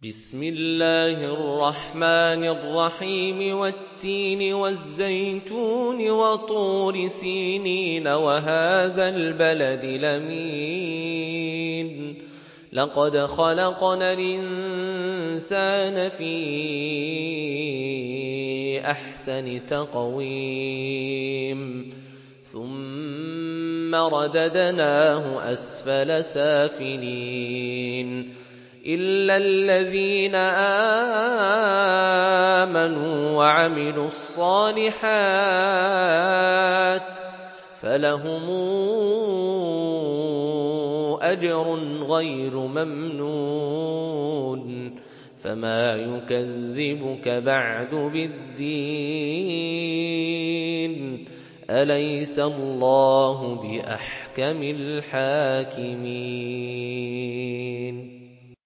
بسم الله الرحمن الرحيم والتين والزيتون وطور سينين وهذا البلد الأمين لقد خلقنا الإنسان في أحسن تقويم ثم رددناه أسفل سافلين إلا الذين آمنوا وعملوا الصالحات فلهم أجر غير ممنون فما يكذبك بعد بالدين أليس الله بأحكم الحاكمين